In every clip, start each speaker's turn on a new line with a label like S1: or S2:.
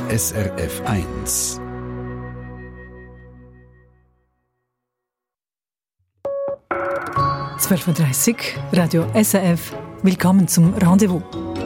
S1: SRF 1.
S2: (12:30 Uhr), Radio SRF. Willkommen zum Rendezvous.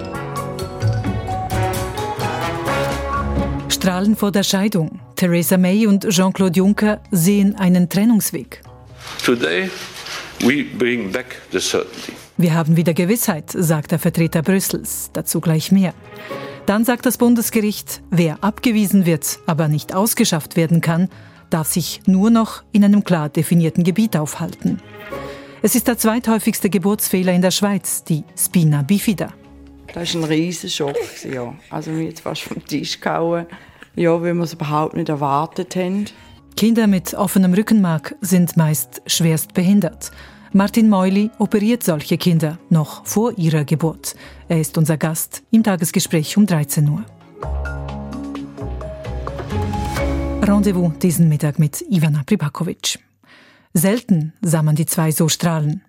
S2: Strahlen vor der Scheidung. Theresa May und Jean-Claude Juncker sehen einen Trennungsweg.
S3: Today we bring back the certainty.
S2: Wir haben wieder Gewissheit, sagt der Vertreter Brüssels. Dazu gleich mehr. Dann sagt das Bundesgericht, wer abgewiesen wird, aber nicht ausgeschafft werden kann, darf sich nur noch in einem klar definierten Gebiet aufhalten. Es ist der zweithäufigste Geburtsfehler in der Schweiz, die Spina bifida.
S4: Das war ein riesen Schock. Ja. Also wir jetzt fast vom Tisch gehauen, ja, weil wir es überhaupt nicht erwartet haben.
S2: Kinder mit offenem Rückenmark sind meist schwerst behindert. Martin Meuli operiert solche Kinder noch vor ihrer Geburt. Er ist unser Gast im Tagesgespräch um 13 Uhr. Rendezvous diesen Mittag mit Ivana Pribakovic. Selten sah man die zwei so strahlen.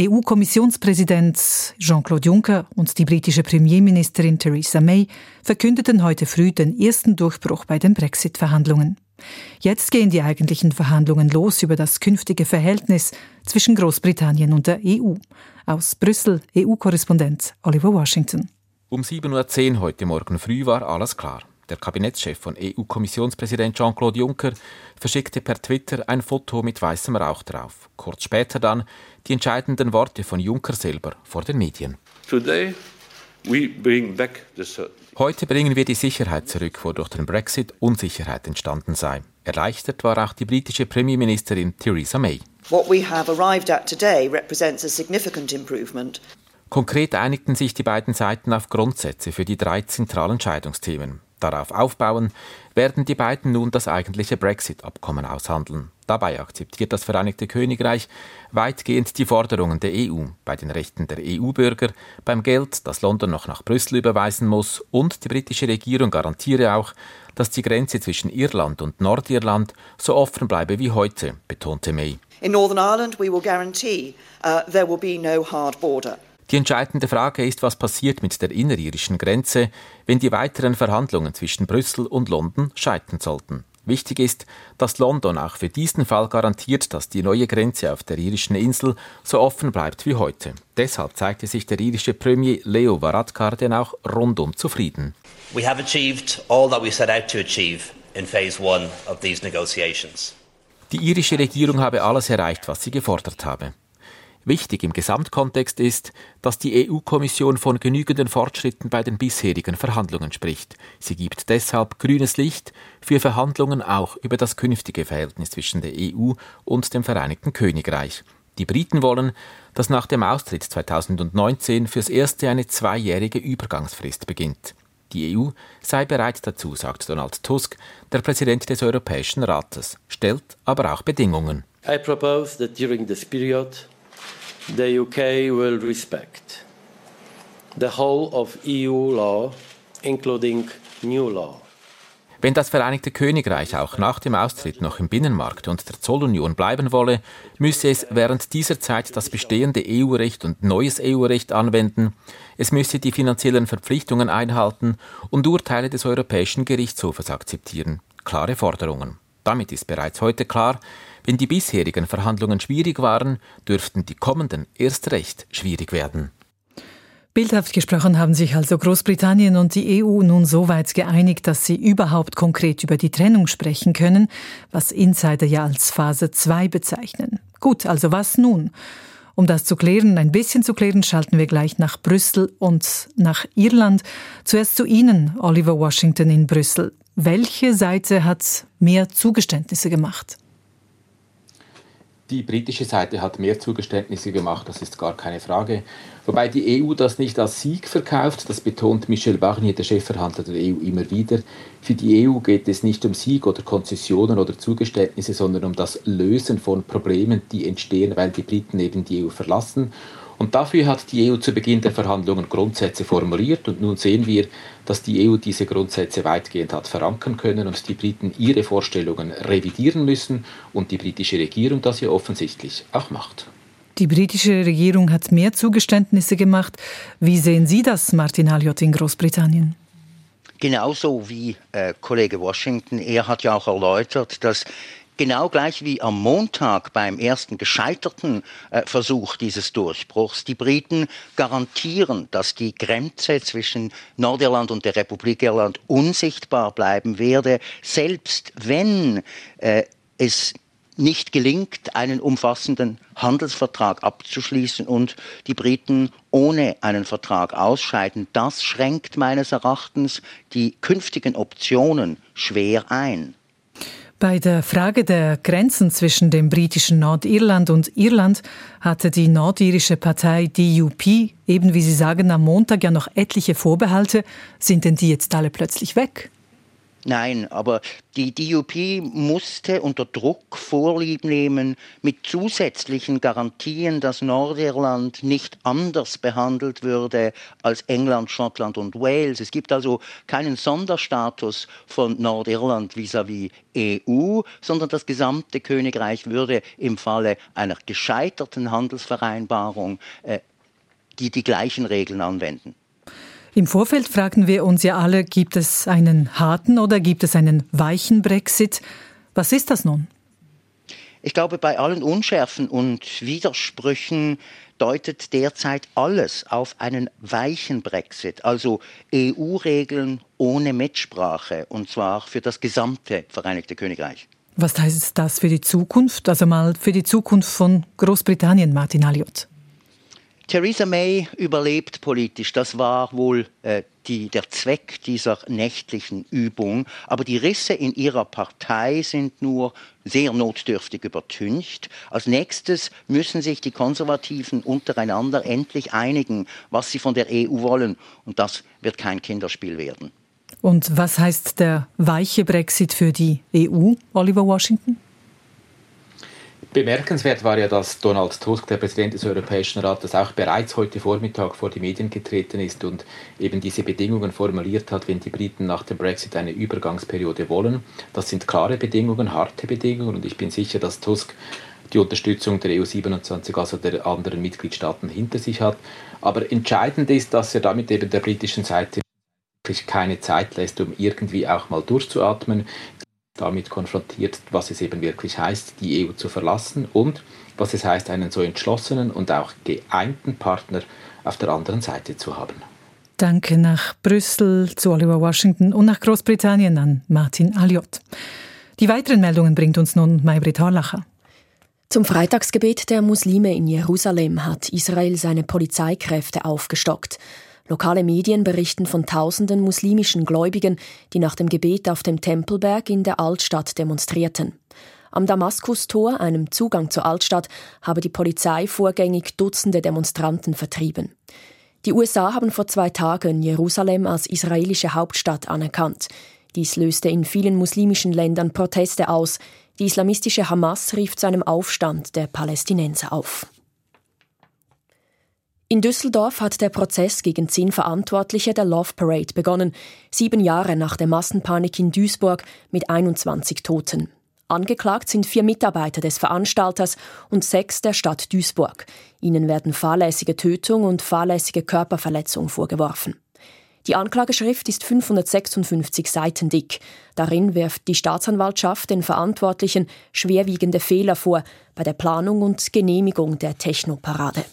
S2: EU-Kommissionspräsident Jean-Claude Juncker und die britische Premierministerin Theresa May verkündeten heute früh den ersten Durchbruch bei den Brexit-Verhandlungen. Jetzt gehen die eigentlichen Verhandlungen los über das künftige Verhältnis zwischen Großbritannien und der EU. Aus Brüssel EU-Korrespondent Oliver Washington.
S5: Um 7:10 Uhr heute Morgen früh war alles klar. Der Kabinettschef von EU-Kommissionspräsident Jean-Claude Juncker verschickte per Twitter ein Foto mit weißem Rauch drauf. Kurz später dann die entscheidenden Worte von Juncker selber vor den Medien.
S3: Today we bring back the certainty.
S5: Heute bringen wir die Sicherheit zurück, wo durch den Brexit Unsicherheit entstanden sei. Erleichtert war auch die britische Premierministerin Theresa May.
S6: What we have arrived at today represents a significant improvement.
S5: Konkret einigten sich die beiden Seiten auf Grundsätze für die 3 zentralen Scheidungsthemen. Darauf aufbauen, werden die beiden nun das eigentliche Brexit-Abkommen aushandeln. Dabei akzeptiert das Vereinigte Königreich weitgehend die Forderungen der EU bei den Rechten der EU-Bürger, beim Geld, das London noch nach Brüssel überweisen muss, und die britische Regierung garantiere auch, dass die Grenze zwischen Irland und Nordirland so offen bleibe wie heute, betonte May.
S6: In Northern Ireland we will guarantee there will be no hard border.
S5: Die entscheidende Frage ist, was passiert mit der inneririschen Grenze, wenn die weiteren Verhandlungen zwischen Brüssel und London scheitern sollten. Wichtig ist, dass London auch für diesen Fall garantiert, dass die neue Grenze auf der irischen Insel so offen bleibt wie heute. Deshalb zeigte sich der irische Premier Leo Varadkar denn auch rundum zufrieden.
S7: We have achieved all that we set out to achieve in phase 1 of these negotiations.
S5: Die irische Regierung habe alles erreicht, was sie gefordert habe. Wichtig im Gesamtkontext ist, dass die EU-Kommission von genügenden Fortschritten bei den bisherigen Verhandlungen spricht. Sie gibt deshalb grünes Licht für Verhandlungen auch über das künftige Verhältnis zwischen der EU und dem Vereinigten Königreich. Die Briten wollen, dass nach dem Austritt 2019 fürs Erste eine 2-jährige Übergangsfrist beginnt. Die EU sei bereit dazu, sagt Donald Tusk, der Präsident des Europäischen Rates, stellt aber auch Bedingungen.
S8: I propose that during this period the UK will respect the whole of EU law, including new law.
S5: Wenn das Vereinigte Königreich auch nach dem Austritt noch im Binnenmarkt und der Zollunion bleiben wolle, müsse es während dieser Zeit das bestehende EU-Recht und neues EU-Recht anwenden, es müsse die finanziellen Verpflichtungen einhalten und Urteile des Europäischen Gerichtshofes akzeptieren. Klare Forderungen. Damit ist bereits heute klar, wenn die bisherigen Verhandlungen schwierig waren, dürften die kommenden erst recht schwierig werden.
S2: Bildhaft gesprochen haben sich also Großbritannien und die EU nun so weit geeinigt, dass sie überhaupt konkret über die Trennung sprechen können, was Insider ja als Phase 2 bezeichnen. Gut, also was nun? Um das zu klären, ein bisschen zu klären, schalten wir gleich nach Brüssel und nach Irland. Zuerst zu Ihnen, Oliver Washington in Brüssel. Welche Seite hat mehr Zugeständnisse gemacht?
S5: Die britische Seite hat mehr Zugeständnisse gemacht, das ist gar keine Frage. Wobei die EU das nicht als Sieg verkauft, das betont Michel Barnier, der Chefverhandler der EU, immer wieder. Für die EU geht es nicht um Sieg oder Konzessionen oder Zugeständnisse, sondern um das Lösen von Problemen, die entstehen, weil die Briten eben die EU verlassen. Und dafür hat die EU zu Beginn der Verhandlungen Grundsätze formuliert. Und nun sehen wir, dass die EU diese Grundsätze weitgehend hat verankern können und die Briten ihre Vorstellungen revidieren müssen und die britische Regierung das ja offensichtlich auch macht.
S2: Die britische Regierung hat mehr Zugeständnisse gemacht. Wie sehen Sie das, Martin Alliot in Großbritannien?
S9: Genauso wie Kollege Washington, er hat ja auch erläutert, dass genau gleich wie am Montag beim ersten gescheiterten Versuch dieses Durchbruchs die Briten garantieren, dass die Grenze zwischen Nordirland und der Republik Irland unsichtbar bleiben werde, selbst wenn es nicht gelingt, einen umfassenden Handelsvertrag abzuschließen und die Briten ohne einen Vertrag ausscheiden. Das schränkt meines Erachtens die künftigen Optionen schwer ein.
S2: Bei der Frage der Grenzen zwischen dem britischen Nordirland und Irland hatte die nordirische Partei DUP, eben wie Sie sagen, am Montag ja noch etliche Vorbehalte. Sind denn die jetzt alle plötzlich weg?
S9: Nein, aber die DUP musste unter Druck Vorlieb nehmen mit zusätzlichen Garantien, dass Nordirland nicht anders behandelt würde als England, Schottland und Wales. Es gibt also keinen Sonderstatus von Nordirland vis-à-vis EU, sondern das gesamte Königreich würde im Falle einer gescheiterten Handelsvereinbarung die gleichen Regeln anwenden.
S2: Im Vorfeld fragten wir uns ja alle, gibt es einen harten oder gibt es einen weichen Brexit? Was ist das nun?
S9: Ich glaube, bei allen Unschärfen und Widersprüchen deutet derzeit alles auf einen weichen Brexit, also EU-Regeln ohne Mitsprache, und zwar für das gesamte Vereinigte Königreich.
S2: Was heißt das für die Zukunft? Also mal für die Zukunft von Großbritannien, Martin Alliot.
S9: Theresa May überlebt politisch, das war wohl der Zweck dieser nächtlichen Übung. Aber die Risse in ihrer Partei sind nur sehr notdürftig übertüncht. Als nächstes müssen sich die Konservativen untereinander endlich einigen, was sie von der EU wollen. Und das wird kein Kinderspiel werden.
S2: Und was heißt der weiche Brexit für die EU, Oliver Washington?
S5: Bemerkenswert war ja, dass Donald Tusk, der Präsident des Europäischen Rates, auch bereits heute Vormittag vor die Medien getreten ist und eben diese Bedingungen formuliert hat, wenn die Briten nach dem Brexit eine Übergangsperiode wollen. Das sind klare Bedingungen, harte Bedingungen, und ich bin sicher, dass Tusk die Unterstützung der EU27, also der anderen Mitgliedstaaten, hinter sich hat. Aber entscheidend ist, dass er damit eben der britischen Seite wirklich keine Zeit lässt, um irgendwie auch mal durchzuatmen, damit konfrontiert, was es eben wirklich heißt, die EU zu verlassen und was es heißt, einen so entschlossenen und auch geeinten Partner auf der anderen Seite zu haben.
S2: Danke nach Brüssel zu Oliver Washington und nach Großbritannien an Martin Alliot. Die weiteren Meldungen bringt uns nun Maybrit Horlacher.
S10: Zum Freitagsgebet der Muslime in Jerusalem hat Israel seine Polizeikräfte aufgestockt. Lokale Medien berichten von tausenden muslimischen Gläubigen, die nach dem Gebet auf dem Tempelberg in der Altstadt demonstrierten. Am Damaskustor, einem Zugang zur Altstadt, habe die Polizei vorgängig Dutzende Demonstranten vertrieben. Die USA haben vor 2 Tagen Jerusalem als israelische Hauptstadt anerkannt. Dies löste in vielen muslimischen Ländern Proteste aus. Die islamistische Hamas rief zu einem Aufstand der Palästinenser auf. In Düsseldorf hat der Prozess gegen 10 Verantwortliche der Love Parade begonnen, 7 Jahre nach der Massenpanik in Duisburg mit 21 Toten. Angeklagt sind 4 Mitarbeiter des Veranstalters und 6 der Stadt Duisburg. Ihnen werden fahrlässige Tötung und fahrlässige Körperverletzung vorgeworfen. Die Anklageschrift ist 556 Seiten dick. Darin wirft die Staatsanwaltschaft den Verantwortlichen schwerwiegende Fehler vor bei der Planung und Genehmigung der Technoparade.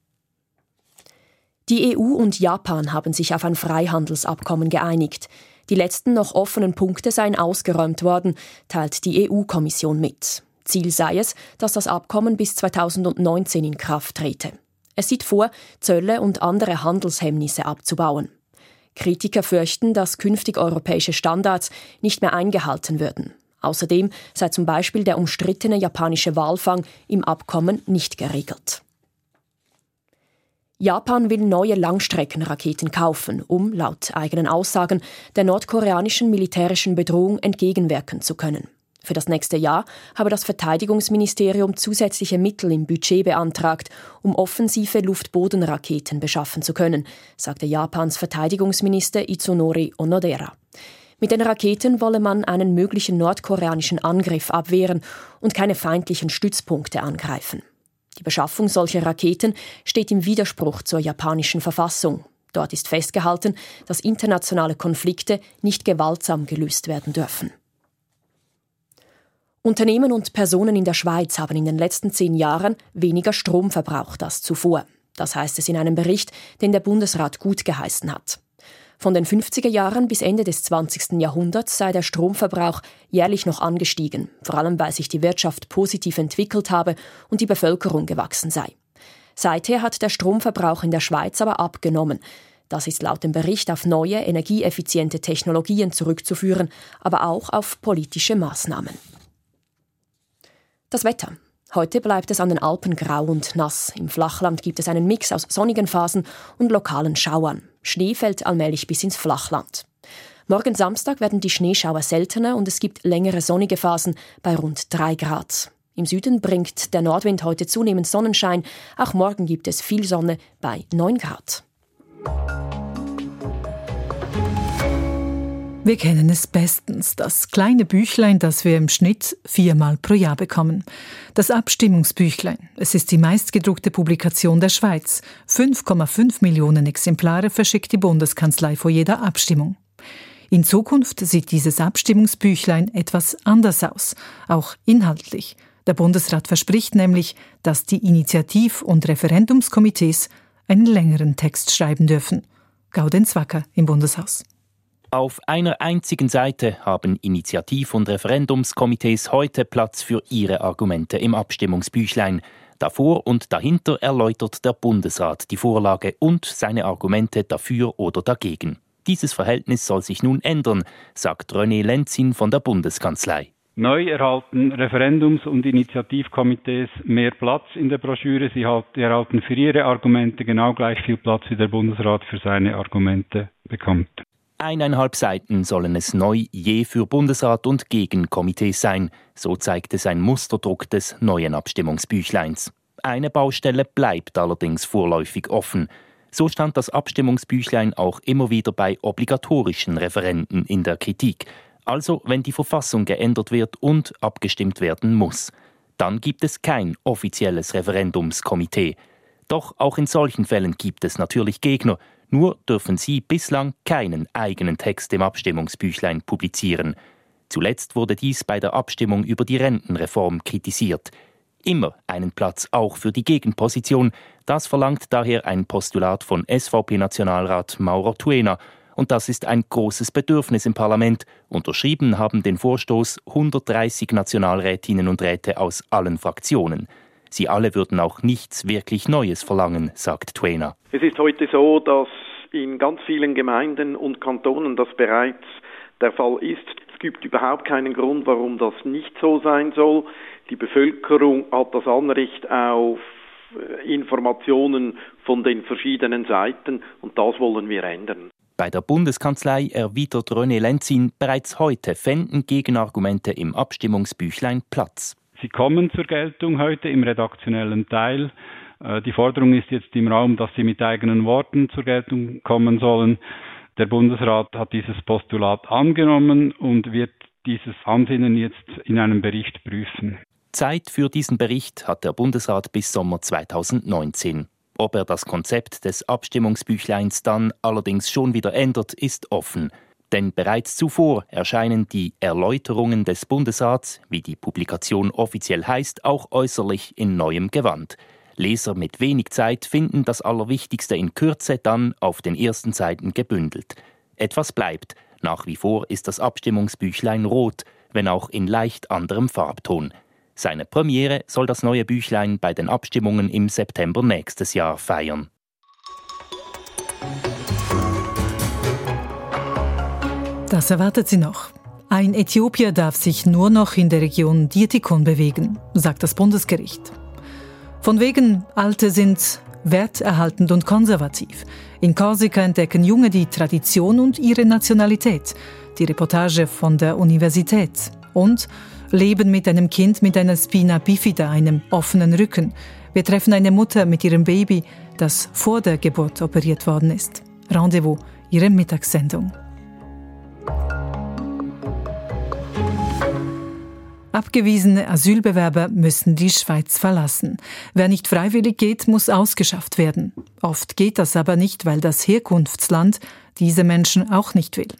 S10: Die EU und Japan haben sich auf ein Freihandelsabkommen geeinigt. Die letzten noch offenen Punkte seien ausgeräumt worden, teilt die EU-Kommission mit. Ziel sei es, dass das Abkommen bis 2019 in Kraft trete. Es sieht vor, Zölle und andere Handelshemmnisse abzubauen. Kritiker fürchten, dass künftig europäische Standards nicht mehr eingehalten würden. Außerdem sei zum Beispiel der umstrittene japanische Walfang im Abkommen nicht geregelt. Japan will neue Langstreckenraketen kaufen, um, laut eigenen Aussagen, der nordkoreanischen militärischen Bedrohung entgegenwirken zu können. Für das nächste Jahr habe das Verteidigungsministerium zusätzliche Mittel im Budget beantragt, um offensive Luftbodenraketen beschaffen zu können, sagte Japans Verteidigungsminister Itsunori Onodera. Mit den Raketen wolle man einen möglichen nordkoreanischen Angriff abwehren und keine feindlichen Stützpunkte angreifen. Die Beschaffung solcher Raketen steht im Widerspruch zur japanischen Verfassung. Dort ist festgehalten, dass internationale Konflikte nicht gewaltsam gelöst werden dürfen. Unternehmen und Personen in der Schweiz haben in den letzten 10 Jahren weniger Strom verbraucht als zuvor. Das heißt es in einem Bericht, den der Bundesrat gutgeheissen hat. Von den 50er Jahren bis Ende des 20. Jahrhunderts sei der Stromverbrauch jährlich noch angestiegen, vor allem weil sich die Wirtschaft positiv entwickelt habe und die Bevölkerung gewachsen sei. Seither hat der Stromverbrauch in der Schweiz aber abgenommen. Das ist laut dem Bericht auf neue, energieeffiziente Technologien zurückzuführen, aber auch auf politische Maßnahmen. Das Wetter. Heute bleibt es an den Alpen grau und nass. Im Flachland gibt es einen Mix aus sonnigen Phasen und lokalen Schauern. Schnee fällt allmählich bis ins Flachland. Morgen Samstag werden die Schneeschauer seltener und es gibt längere sonnige Phasen bei rund 3 Grad. Im Süden bringt der Nordwind heute zunehmend Sonnenschein. Auch morgen gibt es viel Sonne bei 9 Grad.
S2: Wir kennen es bestens, das kleine Büchlein, das wir im Schnitt 4-mal pro Jahr bekommen. Das Abstimmungsbüchlein. Es ist die meistgedruckte Publikation der Schweiz. 5,5 Millionen Exemplare verschickt die Bundeskanzlei vor jeder Abstimmung. In Zukunft sieht dieses Abstimmungsbüchlein etwas anders aus, auch inhaltlich. Der Bundesrat verspricht nämlich, dass die Initiativ- und Referendumskomitees einen längeren Text schreiben dürfen. Gaudenz Wacker im Bundeshaus.
S11: Auf einer einzigen Seite haben Initiativ- und Referendumskomitees heute Platz für ihre Argumente im Abstimmungsbüchlein. Davor und dahinter erläutert der Bundesrat die Vorlage und seine Argumente dafür oder dagegen. Dieses Verhältnis soll sich nun ändern, sagt René Lenzin von der Bundeskanzlei.
S12: Neu erhalten Referendums- und Initiativkomitees mehr Platz in der Broschüre. Sie erhalten für ihre Argumente genau gleich viel Platz, wie der Bundesrat für seine Argumente bekommt.
S11: 1,5 Seiten sollen es neu je für Bundesrat und Gegenkomitees sein. So zeigt es ein Musterdruck des neuen Abstimmungsbüchleins. Eine Baustelle bleibt allerdings vorläufig offen. So stand das Abstimmungsbüchlein auch immer wieder bei obligatorischen Referenden in der Kritik. Also wenn die Verfassung geändert wird und abgestimmt werden muss. Dann gibt es kein offizielles Referendumskomitee. Doch auch in solchen Fällen gibt es natürlich Gegner. Nur dürfen sie bislang keinen eigenen Text im Abstimmungsbüchlein publizieren. Zuletzt wurde dies bei der Abstimmung über die Rentenreform kritisiert. Immer einen Platz auch für die Gegenposition. Das verlangt daher ein Postulat von SVP-Nationalrat Mauro Tuena. Und das ist ein großes Bedürfnis im Parlament. Unterschrieben haben den Vorstoß 130 Nationalrätinnen und Räte aus allen Fraktionen. Sie alle würden auch nichts wirklich Neues verlangen, sagt Tuena.
S13: Es ist heute so, dass in ganz vielen Gemeinden und Kantonen das bereits der Fall ist. Es gibt überhaupt keinen Grund, warum das nicht so sein soll. Die Bevölkerung hat das Anrecht auf Informationen von den verschiedenen Seiten und das wollen wir ändern.
S11: Bei der Bundeskanzlei erwidert René Lenzin, bereits heute fänden Gegenargumente im Abstimmungsbüchlein Platz.
S12: Sie kommen zur Geltung heute im redaktionellen Teil. Die Forderung ist jetzt im Raum, dass sie mit eigenen Worten zur Geltung kommen sollen. Der Bundesrat hat dieses Postulat angenommen und wird dieses Ansinnen jetzt in einem Bericht prüfen.
S11: Zeit für diesen Bericht hat der Bundesrat bis Sommer 2019. Ob er das Konzept des Abstimmungsbüchleins dann allerdings schon wieder ändert, ist offen. Denn bereits zuvor erscheinen die Erläuterungen des Bundesrats, wie die Publikation offiziell heißt, auch äußerlich in neuem Gewand. Leser mit wenig Zeit finden das Allerwichtigste in Kürze dann auf den ersten Seiten gebündelt. Etwas bleibt. Nach wie vor ist das Abstimmungsbüchlein rot, wenn auch in leicht anderem Farbton. Seine Premiere soll das neue Büchlein bei den Abstimmungen im September nächstes Jahr feiern.
S2: Das erwartet sie noch. Ein Äthiopier darf sich nur noch in der Region Dietikon bewegen, sagt das Bundesgericht. Von wegen, Alte sind werterhaltend und konservativ. In Korsika entdecken Junge die Tradition und ihre Nationalität. Die Reportage von der Universität. Und leben mit einem Kind mit einer Spina bifida, einem offenen Rücken. Wir treffen eine Mutter mit ihrem Baby, das vor der Geburt operiert worden ist. Rendezvous, ihre Mittagssendung. Abgewiesene Asylbewerber müssen die Schweiz verlassen. Wer nicht freiwillig geht, muss ausgeschafft werden. Oft geht das aber nicht, weil das Herkunftsland diese Menschen auch nicht will.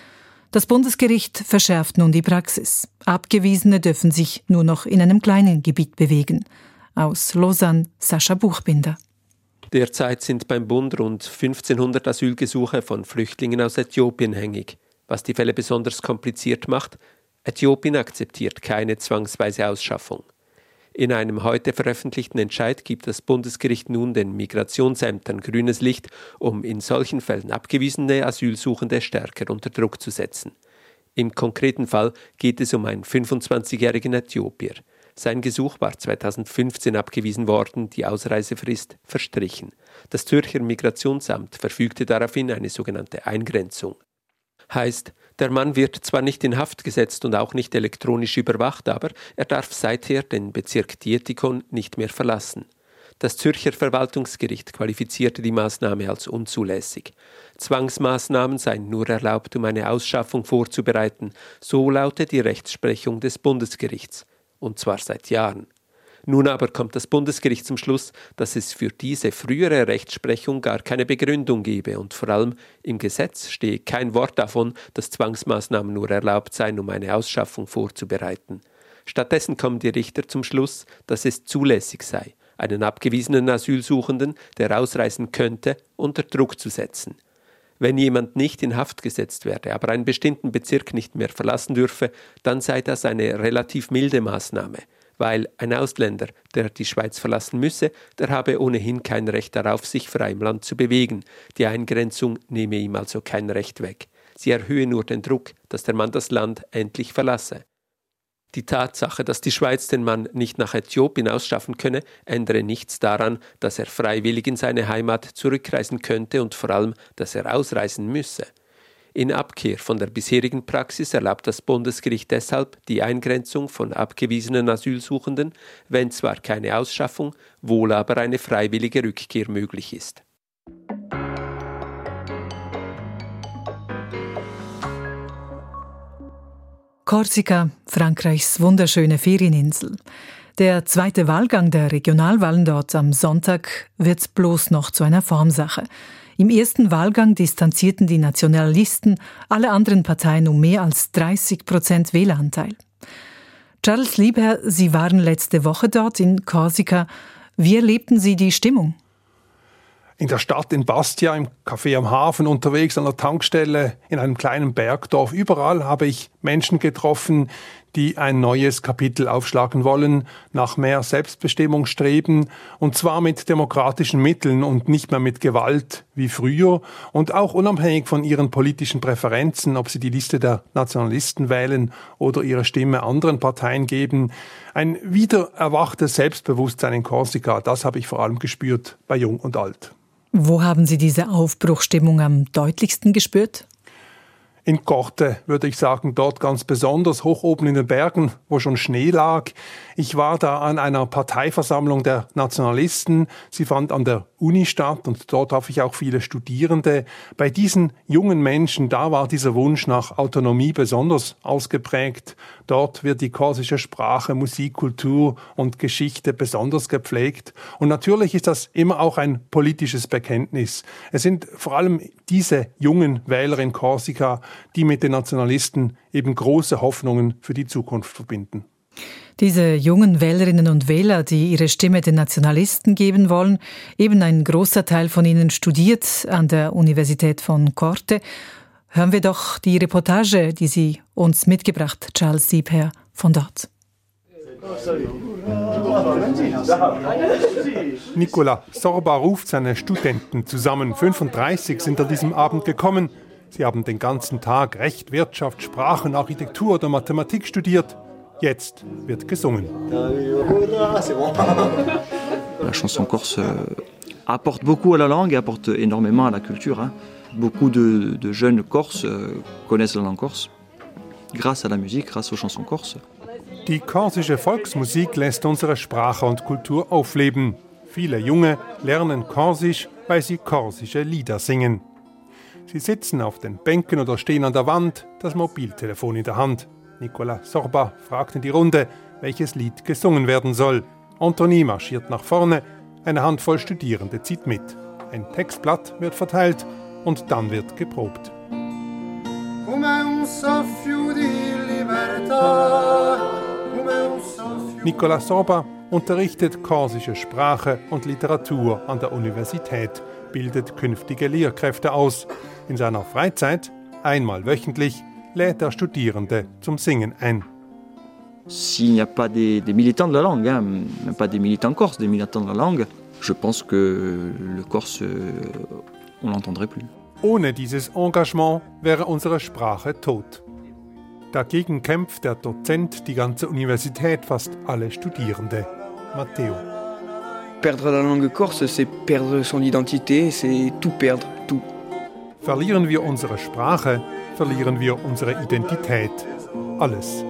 S2: Das Bundesgericht verschärft nun die Praxis. Abgewiesene dürfen sich nur noch in einem kleinen Gebiet bewegen. Aus Lausanne, Sascha Buchbinder.
S14: Derzeit sind beim Bund rund 1500 Asylgesuche von Flüchtlingen aus Äthiopien hängig. Was die Fälle besonders kompliziert macht: Äthiopien akzeptiert keine zwangsweise Ausschaffung. In einem heute veröffentlichten Entscheid gibt das Bundesgericht nun den Migrationsämtern grünes Licht, um in solchen Fällen abgewiesene Asylsuchende stärker unter Druck zu setzen. Im konkreten Fall geht es um einen 25-jährigen Äthiopier. Sein Gesuch war 2015 abgewiesen worden, die Ausreisefrist verstrichen. Das Zürcher Migrationsamt verfügte daraufhin eine sogenannte Eingrenzung. Heißt, der Mann wird zwar nicht in Haft gesetzt und auch nicht elektronisch überwacht, aber er darf seither den Bezirk Dietikon nicht mehr verlassen. Das Zürcher Verwaltungsgericht qualifizierte die Maßnahme als unzulässig. Zwangsmaßnahmen seien nur erlaubt, um eine Ausschaffung vorzubereiten, so lautet die Rechtsprechung des Bundesgerichts. Und zwar seit Jahren. Nun aber kommt das Bundesgericht zum Schluss, dass es für diese frühere Rechtsprechung gar keine Begründung gebe und vor allem im Gesetz stehe kein Wort davon, dass Zwangsmaßnahmen nur erlaubt seien, um eine Ausschaffung vorzubereiten. Stattdessen kommen die Richter zum Schluss, dass es zulässig sei, einen abgewiesenen Asylsuchenden, der ausreisen könnte, unter Druck zu setzen. Wenn jemand nicht in Haft gesetzt werde, aber einen bestimmten Bezirk nicht mehr verlassen dürfe, dann sei das eine relativ milde Maßnahme. Weil ein Ausländer, der die Schweiz verlassen müsse, der habe ohnehin kein Recht darauf, sich frei im Land zu bewegen. Die Eingrenzung nehme ihm also kein Recht weg. Sie erhöhe nur den Druck, dass der Mann das Land endlich verlasse. Die Tatsache, dass die Schweiz den Mann nicht nach Äthiopien ausschaffen könne, ändere nichts daran, dass er freiwillig in seine Heimat zurückreisen könnte und vor allem, dass er ausreisen müsse. In Abkehr von der bisherigen Praxis erlaubt das Bundesgericht deshalb die Eingrenzung von abgewiesenen Asylsuchenden, wenn zwar keine Ausschaffung, wohl aber eine freiwillige Rückkehr möglich ist.
S2: Korsika, Frankreichs wunderschöne Ferieninsel. Der zweite Wahlgang der Regionalwahlen dort am Sonntag wird bloß noch zu einer Formsache. Im ersten Wahlgang distanzierten die Nationalisten alle anderen Parteien um mehr als 30% Wähleranteil. Charles Liebherr, Sie waren letzte Woche dort in Korsika. Wie erlebten Sie die Stimmung?
S15: In der Stadt, in Bastia, im Café am Hafen, unterwegs an der Tankstelle, in einem kleinen Bergdorf. Überall habe ich Menschen getroffen, die ein neues Kapitel aufschlagen wollen, nach mehr Selbstbestimmung streben, und zwar mit demokratischen Mitteln und nicht mehr mit Gewalt wie früher und auch unabhängig von ihren politischen Präferenzen, ob sie die Liste der Nationalisten wählen oder ihre Stimme anderen Parteien geben. Ein wiedererwachtes Selbstbewusstsein in Korsika, das habe ich vor allem gespürt bei Jung und Alt.
S2: Wo haben Sie diese Aufbruchstimmung am deutlichsten gespürt?
S15: In Corte, würde ich sagen, dort ganz besonders, hoch oben in den Bergen, wo schon Schnee lag. Ich war da an einer Parteiversammlung der Nationalisten. Sie fand an der Uni statt und dort traf ich auch viele Studierende. Bei diesen jungen Menschen, da war dieser Wunsch nach Autonomie besonders ausgeprägt. Dort wird die korsische Sprache, Musik, Kultur und Geschichte besonders gepflegt. Und natürlich ist das immer auch ein politisches Bekenntnis. Es sind vor allem diese jungen Wähler in Korsika, die mit den Nationalisten eben große Hoffnungen für die Zukunft verbinden.
S2: Diese jungen Wählerinnen und Wähler, die ihre Stimme den Nationalisten geben wollen, eben ein großer Teil von ihnen studiert an der Universität von Corte. Hören wir doch die Reportage, die Sie uns mitgebracht, Charles Liebherr, von dort.
S15: Nicola Sorba ruft seine Studenten zusammen. 35 sind an diesem Abend gekommen. Sie haben den ganzen Tag Recht, Wirtschaft, Sprachen, Architektur oder Mathematik studiert. Jetzt wird gesungen.
S16: La chanson corse apporte beaucoup à la langue et apporte énormément à la culture. Beaucoup de jeunes Corses connaissent la langue corse grâce à la musique, grâce aux chansons corses.
S15: Die korsische Volksmusik lässt unsere Sprache und Kultur aufleben. Viele Junge lernen Korsisch, weil sie korsische Lieder singen. Sie sitzen auf den Bänken oder stehen an der Wand, das Mobiltelefon in der Hand. Nicolas Sorba fragt in die Runde, welches Lied gesungen werden soll. Anthony marschiert nach vorne, eine Handvoll Studierende zieht mit. Ein Textblatt wird verteilt und dann wird geprobt. Nicolas Sorba unterrichtet korsische Sprache und Literatur an der Universität, bildet künftige Lehrkräfte aus. In seiner Freizeit, einmal wöchentlich, lädt er Studierende zum Singen ein.
S16: S'il n'y a pas des militants de la langue, même pas des militants corses, des militants de la langue, je pense que le corse, on l'entendrait plus.
S15: Ohne dieses Engagement wäre unsere Sprache tot. Dagegen kämpft der Dozent, die ganze Universität, fast alle Studierende. Matteo.
S17: Perdre la langue corse, c'est perdre son identité, c'est tout perdre, tout.
S15: Verlieren wir unsere Sprache, verlieren wir unsere Identität. Alles.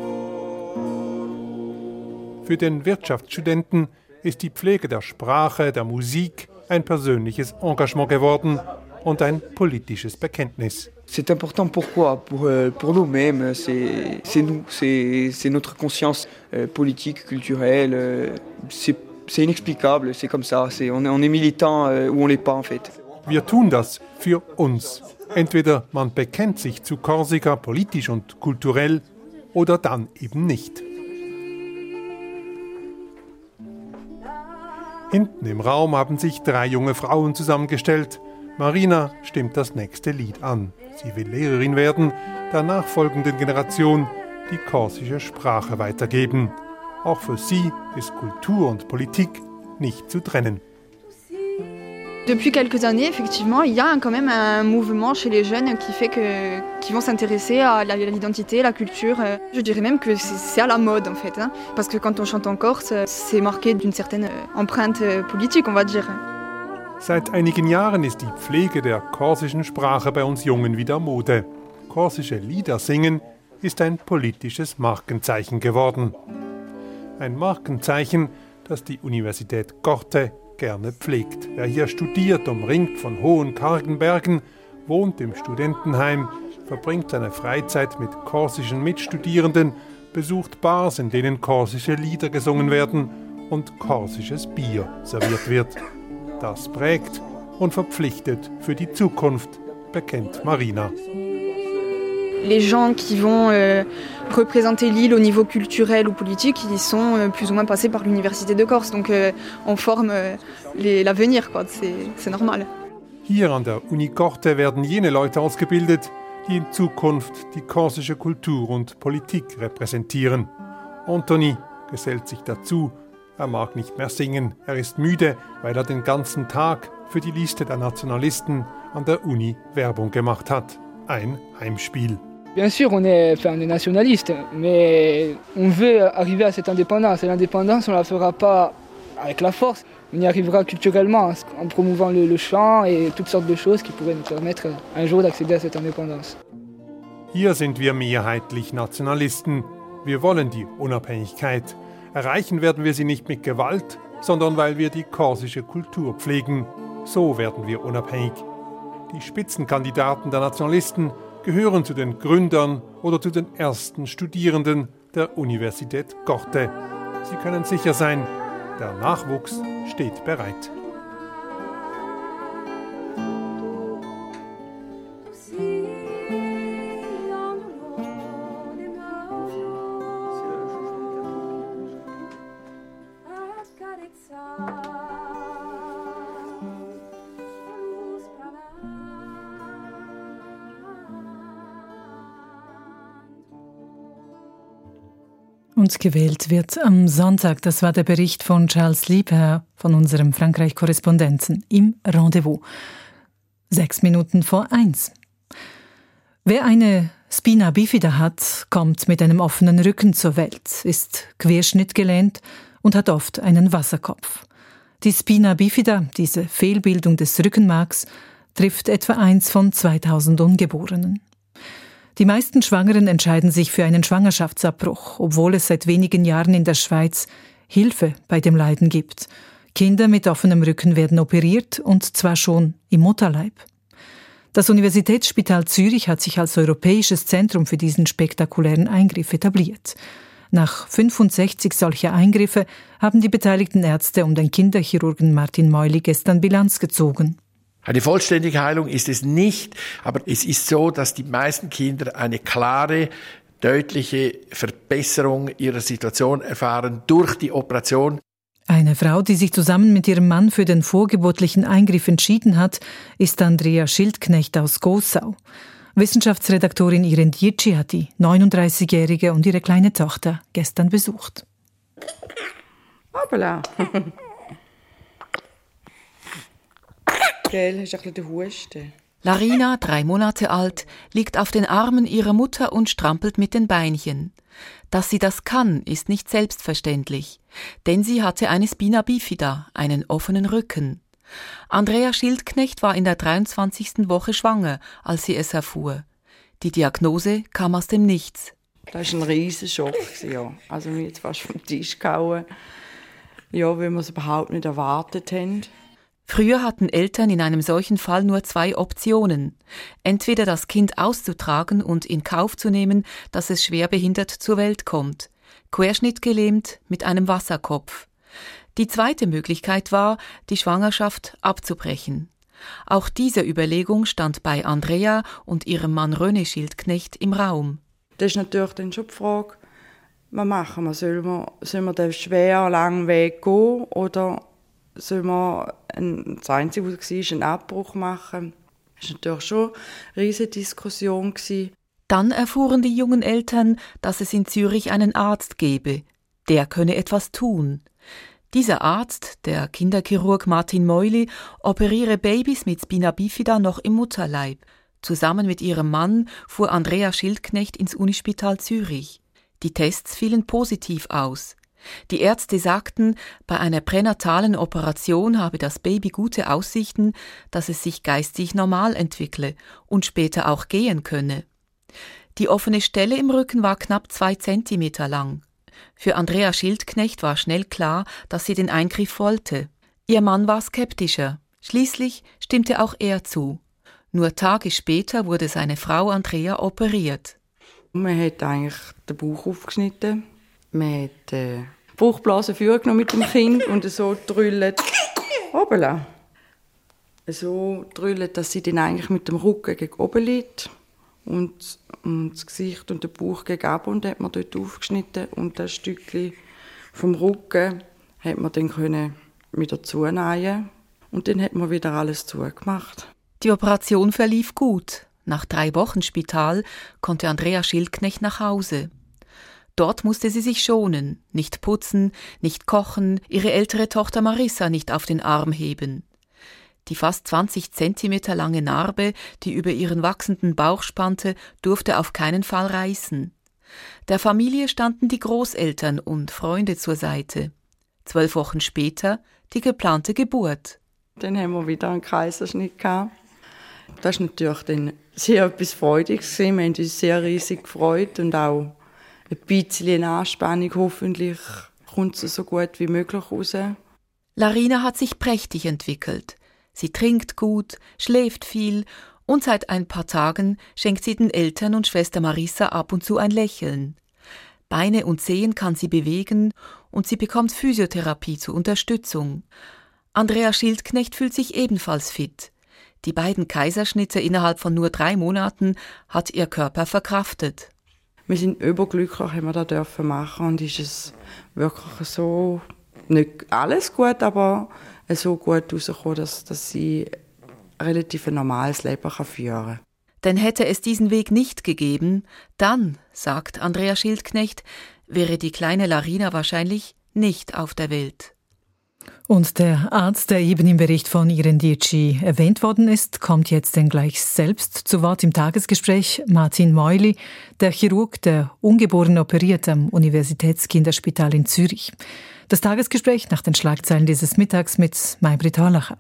S15: Für den Wirtschaftsstudenten ist die Pflege der Sprache, der Musik ein persönliches Engagement geworden und ein politisches Bekenntnis.
S17: C'est important pourquoi? Pour nous-mêmes, c'est nous, c'est notre conscience politique, culturelle, c'est inexplicable, c'est comme ça, on est militant ou on l'est pas en fait.
S15: Wir tun das für uns. Entweder man bekennt sich zu Korsika politisch und kulturell oder dann eben nicht. Hinten im Raum haben sich 3 junge Frauen zusammengestellt. Marina stimmt das nächste Lied an. Sie will Lehrerin werden, der nachfolgenden Generation die korsische Sprache weitergeben. Auch für sie ist Kultur und Politik nicht zu trennen.
S18: Depuis quelques années, effectivement, il y a quand même un mouvement chez les jeunes qui fait qu'ils vont s'intéresser à l'identité, la culture. Je dirais même que c'est à la mode en fait, hein, parce que quand on chante en Corse, c'est marqué d'une certaine empreinte politique, on va dire.
S15: Seit einigen Jahren ist die Pflege der korsischen Sprache bei uns Jungen wieder Mode. Korsische Lieder singen ist ein politisches Markenzeichen geworden. Ein Markenzeichen, das die Universität Corte gerne pflegt. Wer hier studiert, umringt von hohen, kargen Bergen, wohnt im Studentenheim, verbringt seine Freizeit mit korsischen Mitstudierenden, besucht Bars, in denen korsische Lieder gesungen werden und korsisches Bier serviert wird. Das prägt und verpflichtet für die Zukunft, bekennt Marina.
S18: Les gens qui vont représenter l'île au niveau culturel ou politique, ils sont plus ou moins passés par l'Université de Corse. Donc on forme l'avenir, quoi. C'est normal.
S15: Hier an der Uni Corte werden jene Leute ausgebildet, die in Zukunft die korsische Kultur und Politik repräsentieren. Anthony gesellt sich dazu. Er mag nicht mehr singen. Er ist müde, weil er den ganzen Tag für die Liste der Nationalisten an der Uni Werbung gemacht hat. Ein Heimspiel.
S19: Bien sûr, on est nationaliste, mais on veut arriver à cette indépendance. Et l'indépendance, on ne la fera pas avec la force. On y arrivera culturellement, en promouvant le chant et toutes sortes de choses qui pourraient nous permettre un jour d'accéder à cette indépendance.
S15: Hier sind wir mehrheitlich Nationalisten. Wir wollen die Unabhängigkeit. Erreichen werden wir sie nicht mit Gewalt, sondern weil wir die korsische Kultur pflegen. So werden wir unabhängig. Die Spitzenkandidaten der Nationalisten gehören zu den Gründern oder zu den ersten Studierenden der Universität Corte. Sie können sicher sein, der Nachwuchs steht bereit.
S2: Und gewählt wird am Sonntag. Das war der Bericht von Charles Liebherr von unserem Frankreich-Korrespondenten im Rendezvous. 1:06. Wer eine Spina bifida hat, kommt mit einem offenen Rücken zur Welt, ist querschnittgelähmt und hat oft einen Wasserkopf. Die Spina bifida, diese Fehlbildung des Rückenmarks, trifft etwa 1 von 2000 Ungeborenen. Die meisten Schwangeren entscheiden sich für einen Schwangerschaftsabbruch, obwohl es seit wenigen Jahren in der Schweiz Hilfe bei dem Leiden gibt. Kinder mit offenem Rücken werden operiert, und zwar schon im Mutterleib. Das Universitätsspital Zürich hat sich als europäisches Zentrum für diesen spektakulären Eingriff etabliert. Nach 65 solcher Eingriffe haben die beteiligten Ärzte um den Kinderchirurgen Martin Meuli gestern Bilanz gezogen.
S20: Eine vollständige Heilung ist es nicht, aber es ist so, dass die meisten Kinder eine klare, deutliche Verbesserung ihrer Situation erfahren durch die Operation.
S2: Eine Frau, die sich zusammen mit ihrem Mann für den vorgeburtlichen Eingriff entschieden hat, ist Andrea Schildknecht aus Gossau. Wissenschaftsredaktorin Irene Dietschi hat die 39-Jährige und ihre kleine Tochter gestern besucht.
S4: Hoppala. Gell, hast du ein bisschen den Husten?
S21: Larina, 3 Monate alt, liegt auf den Armen ihrer Mutter und strampelt mit den Beinchen. Dass sie das kann, ist nicht selbstverständlich, denn sie hatte eine Spina bifida, einen offenen Rücken. Andrea Schildknecht war in der 23. Woche schwanger, als sie es erfuhr. Die Diagnose kam aus dem Nichts.
S4: Das war ein Riesenschock. Ja. Also wir jetzt fast vom Tisch gehauen, ja, weil wir es überhaupt nicht erwartet haben.
S21: Früher hatten Eltern in einem solchen Fall nur 2 Optionen. Entweder das Kind auszutragen und in Kauf zu nehmen, dass es schwerbehindert zur Welt kommt, querschnittgelähmt mit einem Wasserkopf. Die zweite Möglichkeit war, die Schwangerschaft abzubrechen. Auch diese Überlegung stand bei Andrea und ihrem Mann René Schildknecht im Raum.
S4: Das ist natürlich dann schon die Frage, was machen wir? Sollen wir den schweren, langen Weg gehen oder sollen wir das Einzige, was war, einen Abbruch machen? Das war natürlich schon eine riesige Diskussion.
S21: Dann erfuhren die jungen Eltern, dass es in Zürich einen Arzt gebe. Der könne etwas tun. Dieser Arzt, der Kinderchirurg Martin Meuli, operiere Babys mit Spina bifida noch im Mutterleib. Zusammen mit ihrem Mann fuhr Andrea Schildknecht ins Unispital Zürich. Die Tests fielen positiv aus. Die Ärzte sagten, bei einer pränatalen Operation habe das Baby gute Aussichten, dass es sich geistig normal entwickle und später auch gehen könne. Die offene Stelle im Rücken war knapp 2 Zentimeter lang. Für Andrea Schildknecht war schnell klar, dass sie den Eingriff wollte. Ihr Mann war skeptischer. Schließlich stimmte auch er zu. Nur Tage später wurde seine Frau Andrea operiert.
S4: Man hat eigentlich den Bauch aufgeschnitten. Man hat die Bauchblase vorgenommen mit dem Kind und so drüllt. Hoppala. So drüllt, dass sie dann eigentlich mit dem Rücken gegen oben liegt. Und das Gesicht und den Bauch gegen oben und hat man dort aufgeschnitten. Und das Stückchen vom Rücken hat man dann wieder zunähen. Und dann hat man wieder alles zugemacht.
S21: Die Operation verlief gut. Nach 3 Wochen Spital konnte Andrea Schildknecht nach Hause. Dort musste sie sich schonen, nicht putzen, nicht kochen, ihre ältere Tochter Marissa nicht auf den Arm heben. Die fast 20 Zentimeter lange Narbe, die über ihren wachsenden Bauch spannte, durfte auf keinen Fall reißen. Der Familie standen die Großeltern und Freunde zur Seite. 12 Wochen später die geplante Geburt.
S4: Dann haben wir wieder einen Kaiserschnitt gehabt. Das war natürlich dann sehr etwas Freudiges. Wir haben uns sehr riesig gefreut und auch ein bisschen Anspannung. Hoffentlich kommt es so gut wie möglich raus.
S21: Larina hat sich prächtig entwickelt. Sie trinkt gut, schläft viel und seit ein paar Tagen schenkt sie den Eltern und Schwester Marissa ab und zu ein Lächeln. Beine und Zehen kann sie bewegen und sie bekommt Physiotherapie zur Unterstützung. Andrea Schildknecht fühlt sich ebenfalls fit. Die beiden Kaiserschnitte innerhalb von nur 3 Monaten hat ihr Körper verkraftet.
S4: Wir sind überglücklich, haben wir das dürfen machen und ist es wirklich so, nicht alles gut, aber so gut rausgekommen, dass sie relativ ein normales Leben führen kann.
S21: Denn hätte es diesen Weg nicht gegeben, dann, sagt Andrea Schildknecht, wäre die kleine Larina wahrscheinlich nicht auf der Welt.
S2: Und der Arzt, der eben im Bericht von Irene Dietschi erwähnt worden ist, kommt jetzt dann gleich selbst zu Wort im Tagesgespräch. Martin Meuli, der Chirurg, der Ungeborenen operiert am Universitätskinderspital in Zürich. Das Tagesgespräch nach den Schlagzeilen dieses Mittags mit Maybrit Horlacher.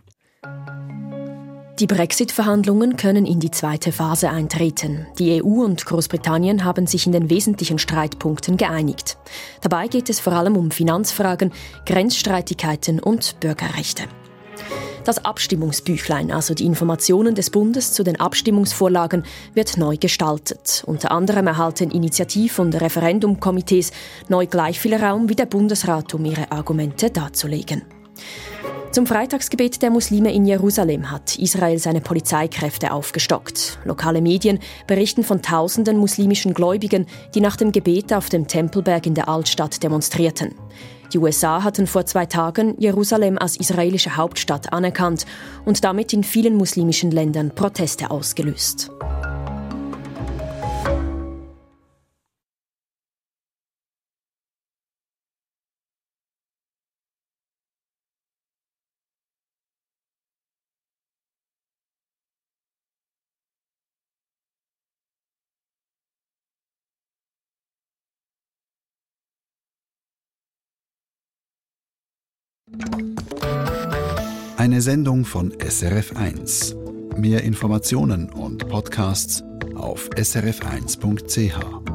S10: Die Brexit-Verhandlungen können in die 2. Phase eintreten. Die EU und Großbritannien haben sich in den wesentlichen Streitpunkten geeinigt. Dabei geht es vor allem um Finanzfragen, Grenzstreitigkeiten und Bürgerrechte. Das Abstimmungsbüchlein, also die Informationen des Bundes zu den Abstimmungsvorlagen, wird neu gestaltet. Unter anderem erhalten Initiativ- und Referendumkomitees neu gleich viel Raum wie der Bundesrat, um ihre Argumente darzulegen. Zum Freitagsgebet der Muslime in Jerusalem hat Israel seine Polizeikräfte aufgestockt. Lokale Medien berichten von tausenden muslimischen Gläubigen, die nach dem Gebet auf dem Tempelberg in der Altstadt demonstrierten. Die USA hatten vor 2 Tagen Jerusalem als israelische Hauptstadt anerkannt und damit in vielen muslimischen Ländern Proteste ausgelöst.
S1: Eine Sendung von SRF1. Mehr Informationen und Podcasts auf srf1.ch.